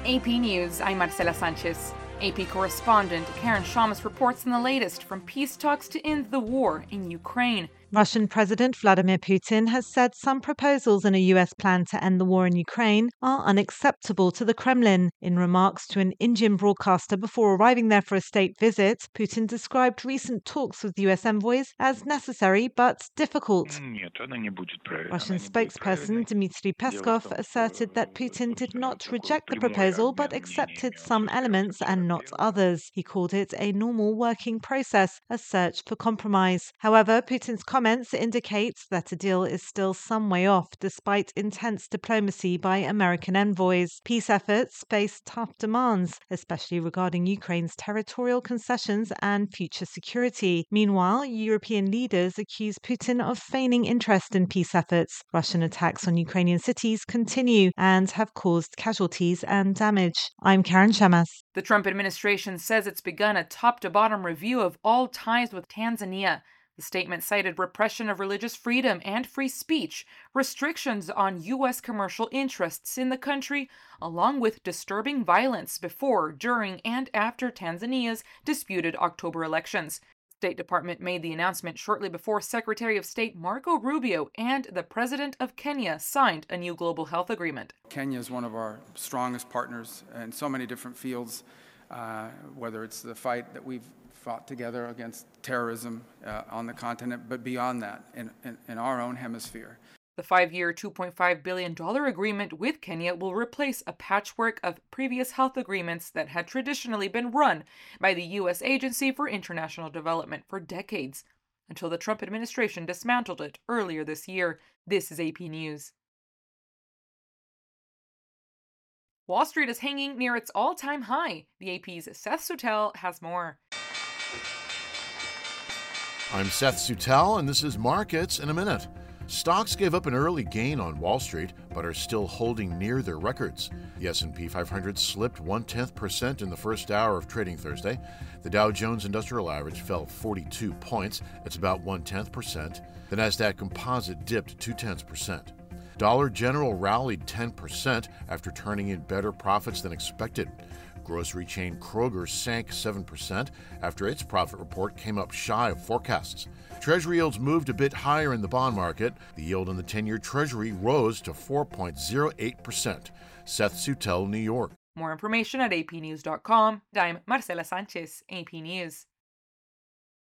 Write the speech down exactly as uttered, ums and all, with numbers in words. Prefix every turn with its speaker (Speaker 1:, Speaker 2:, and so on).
Speaker 1: A P News, I'm Marcela Sanchez. A P correspondent Karen Shamas reports on the latest from peace talks to end the war in Ukraine.
Speaker 2: Russian President Vladimir Putin has said some proposals in a U S plan to end the war in Ukraine are unacceptable to the Kremlin. In remarks to an Indian broadcaster before arriving there for a state visit, Putin described recent talks with U S envoys as necessary but difficult. Russian spokesperson Dmitry Peskov asserted that Putin did not reject the proposal but accepted some elements and not others. He called it a normal working process, a search for compromise. However, Putin's comments indicates that a deal is still some way off despite intense diplomacy by American envoys. Peace efforts face tough demands, especially regarding Ukraine's territorial concessions and future security. Meanwhile, European leaders accuse Putin of feigning interest in peace efforts. Russian attacks on Ukrainian cities continue and have caused casualties and damage. I'm Karen Shamas.
Speaker 1: The Trump administration says it's begun a top-to-bottom review of all ties with Tanzania. The statement cited repression of religious freedom and free speech, restrictions on U S commercial interests in the country, along with disturbing violence before, during, and after Tanzania's disputed October elections. The State Department made the announcement shortly before Secretary of State Marco Rubio and the President of Kenya signed a new global health agreement.
Speaker 3: Kenya is one of our strongest partners in so many different fields, uh, whether it's the fight that we've fought together against terrorism uh, on the continent, but beyond that, in, in, in our own hemisphere.
Speaker 1: The five-year, two point five billion dollars agreement with Kenya will replace a patchwork of previous health agreements that had traditionally been run by the U S Agency for International Development for decades, until the Trump administration dismantled it earlier this year. This is A P News. Wall Street is hanging near its all-time high. The A P's Seth Soutel has more.
Speaker 4: I'm Seth Soutel, and this is Markets in a Minute. Stocks gave up an early gain on Wall Street, but are still holding near their records. The S and P five hundred slipped one-tenth percent in the first hour of trading Thursday. The Dow Jones Industrial Average fell forty-two points. It's about one-tenth percent. The Nasdaq Composite dipped two-tenths percent. Dollar General rallied ten percent after turning in better profits than expected. Grocery chain Kroger sank seven percent after its profit report came up shy of forecasts. Treasury yields moved a bit higher in the bond market. The yield on the ten-year Treasury rose to four point oh eight percent. Seth Soutel, New York.
Speaker 1: More information at A P news dot com. I'm Marcela Sanchez, A P News.